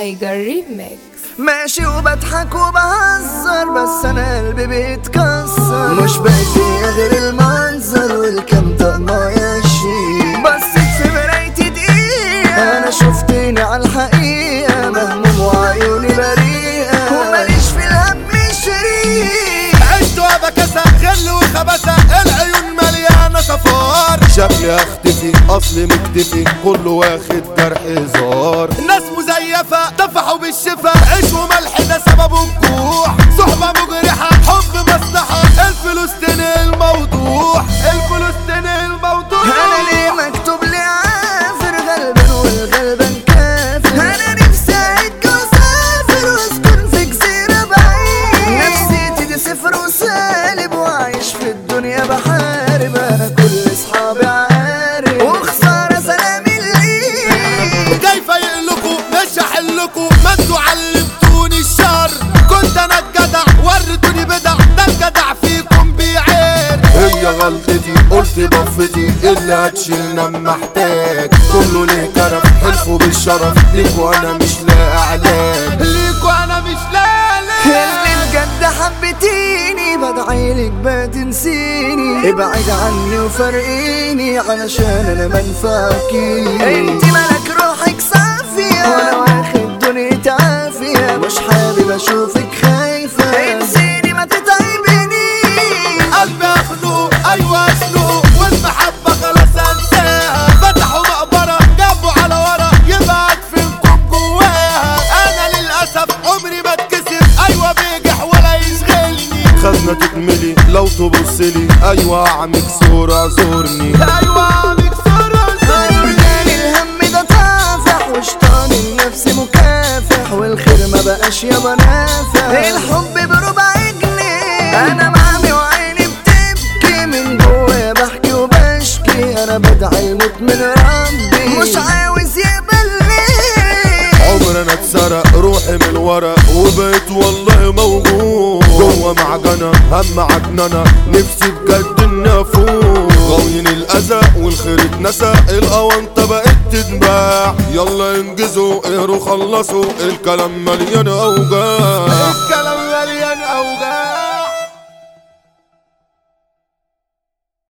تايجر ريميكس. ماشي وبضحك وبهزر بس انا قلبي بيتكسر، مش باقي غير المنظر والكام طقمة ياشي. بصيت في مرايتي دقيقة انا شفتني عالحقيقة، مهموم وعيوني بريئة وماليش في الهم شريك. عشت وبكسة غل وخبسة، العيون مليانة صفار، شكلي اختفي اصلي مكتفي، كله واخد جرح هزار. ناس مزيفة دفعوا بالشفا، عيش وملح ده سببه الجوع، صحبة مجرحة حب مصلحة، الفلوس تنهي الموضوع، الفلوس تنهي الموضوع. انا ليه مكتوب لي عافر غلبان والغلبان كافر، انا نفسي اهج واسافر واسكن في جزيرة بعيد، نفسيتي دي صفر وسالب وعايش في الدنيا بحارب، انا كل اصحابي عارف وخسارة سلامي ليه. كيف يقلكوا مش هحلكوا، ما انتوا علمتوني الشر، كنت انا الجدع وريتوني بدع، ده الجدع فيكم بيعير. هي غلطتي قلت بفتي اللي هتشيلنا محتاج، كله ليه كرف حلفوا بالشرف، ليكوا انا مش لاقي علاج، ليكوا انا مش لاقي علاج. اللي بجد حبتيني بدعيلك بتنسيني، ابعد عني وفرقيني علشان انا منفعكي. انت ملك روحك صافية وانا واخد دنيتي عافية، مش حابب اشوفك خايفة، انسيني ما تتعبني. قلبي اخنق ايوه اسلق، والمحبة خلاص انساها، فتحوا مقبرة جابوا على ورا، يبقى ادفنكم جواها. انا للاسف عمري ما اتكسف، ايوه بيجح ولا يشغلني، خزنة تتملي لو تبصلي، ايوه اعمل صورة اعذرني، ايوه اعمل صورة اعذرني. الهم ده طافح وشطان النفس مكافح، والخير ما بقاش يابا نافع، الحب بربع جنيه، انا معمي وعيني بتبكي، من جوايا بحكي وبشكي، انا بدعي الموت من ربي مش عاوز يقبلني. عمر انا اتسرق روحي من ورق، وبقيت والله موجود جوه معجنة هم عجننة، نفسي بجد اني افوق، غاويين الاذى والخير اتنسى، الاونطة بقت تتباع، يلا انجزوا اقروا خلصوا، الكلام مليان اوجاع.